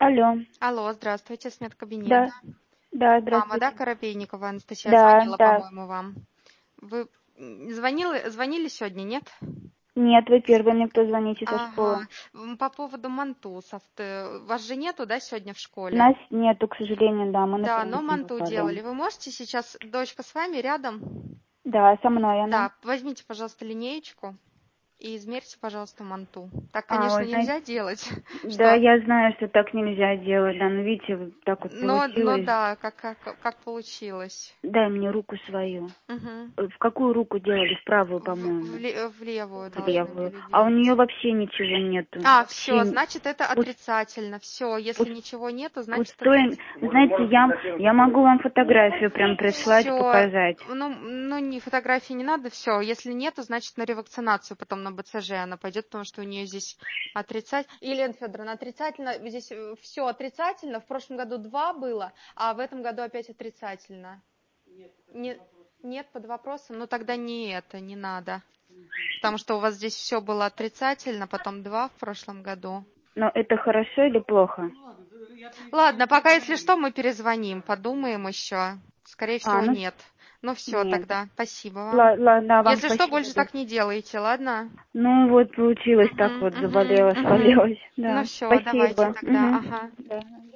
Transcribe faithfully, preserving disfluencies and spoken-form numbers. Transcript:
Алло. Алло, здравствуйте, с медкабинета. Да, да, Мама, да, здравствуйте. Коробейникова Анастасия Да, звонила, да. по-моему, вам. Вы м, звонили, звонили сегодня, нет? Нет, вы первый мне кто звоните со Ага. школы. М, По поводу мантусов. Ты- Вас же нету, да, сегодня в школе? Нас нету, к сожалению, да, мы на Да, но карантин манту попали. делали. Вы можете сейчас, дочка с вами рядом? Да, со мной она. Да, возьмите, пожалуйста, линеечку и измерьте, пожалуйста, манту. Так, А, конечно, ой, знаете, нельзя делать. да, Что? я знаю, что так нельзя делать, да, но видите, вот так вот Но, но получилось. да, как, как, как получилось. Дай мне руку свою. Мгм. Э, В какую руку делали? В правую, В, в по-моему. ле- в левую В должны левую. были А у делать. нее вообще ничего нету. А, все, Вообще значит, это пусть, отрицательно. Все, если пусть, ничего нету, значит, пустой. отрицательно. Знаете, я, я могу вам фотографию прям прислать, Все, показать. ну, ну, не фотографии не надо, все. Если нету, значит, на ревакцинацию потом на БЦЖ она пойдет, потому что у нее здесь отрицательно. Елена Федоровна, отрицательно, здесь все отрицательно. В прошлом году два было, а в этом году опять отрицательно. Не, нет, под вопросом? Ну, тогда не это, не надо. Потому что у вас здесь все было отрицательно, потом два в прошлом году. Но это хорошо или плохо? Ладно, пока если что, мы перезвоним, подумаем еще. Скорее А, всего, ну нет. Ну все, нет. тогда. Спасибо вам. Ла- Ладно, вам Если что, спасибо. больше Да. так не делайте, ладно? Ну вот получилось так Угу, вот, угу, заболела, угу. свалилась. Ну Да, все, давайте спасибо. тогда. Мгм. Ага. Да.